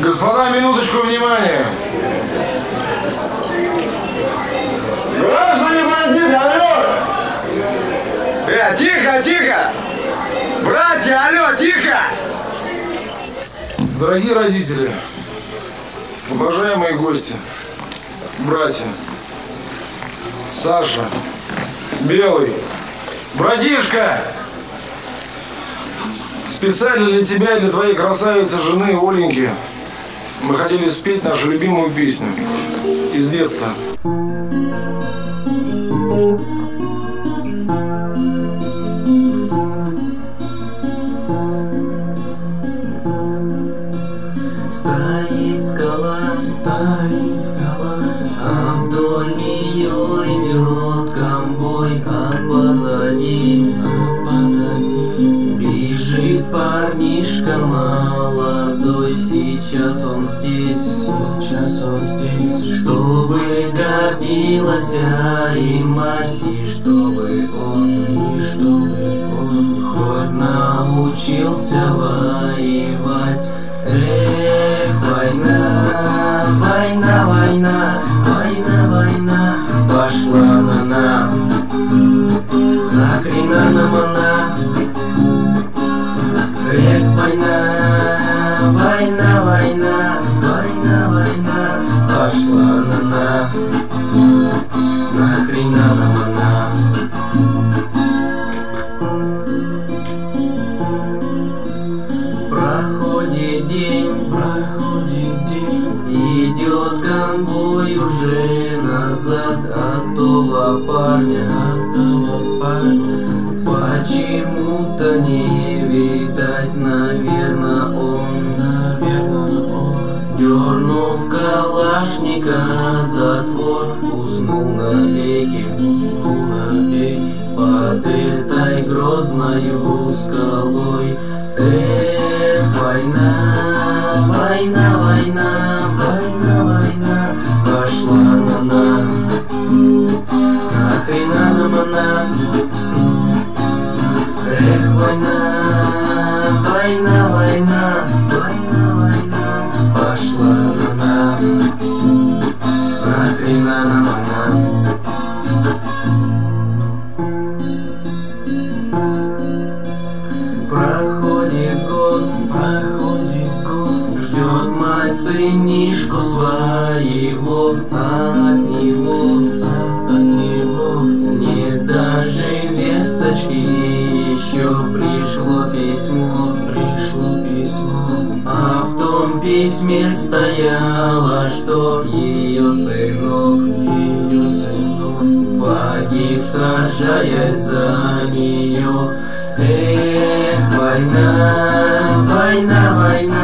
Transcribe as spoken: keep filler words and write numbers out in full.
Господа, минуточку внимания. Граждане бандиты, алло! Э, тихо, тихо! Братья, алло, тихо! Дорогие родители, уважаемые гости, братья, Саша, Белый, братишка, специально для тебя и для твоей красавицы жены Оленьки мы хотели спеть нашу любимую песню из детства. Стоит скала, стоит скала, а вдоль нее идет конвой, а позади, а позади бежит парнишка молодой. Сейчас он здесь, сейчас он здесь, чтобы гордилась и мать, и чтобы он, и чтобы он хоть научился воевать. Эх, война, война, война, война, война пошла на нам, нахрена нам она? Эх, война, война, война, война, война пошла на нам, нахрена нам она? Проходит день, проходит день, идет конвой уже назад от того парня, от того парня. Почему-то не видать, наверное, он, наверное, он, дернув калашника затвор, уснул навеки, уснул навеки под этой грозною скалой. Эх, война, война, война, война, война пошла на нам, нахрена нам она? Эх, война, война, война, война, война пошла на нам, нахрена нам она? Проходит год, проходит год, ждет мать сынишку своего, а от него, а от него не даже весточки еще. Пришло письмо, пришло письмо, а в том письме стояло, что ее сынок, ее сынок погиб, сражаясь за нее. Эх, война, война, война,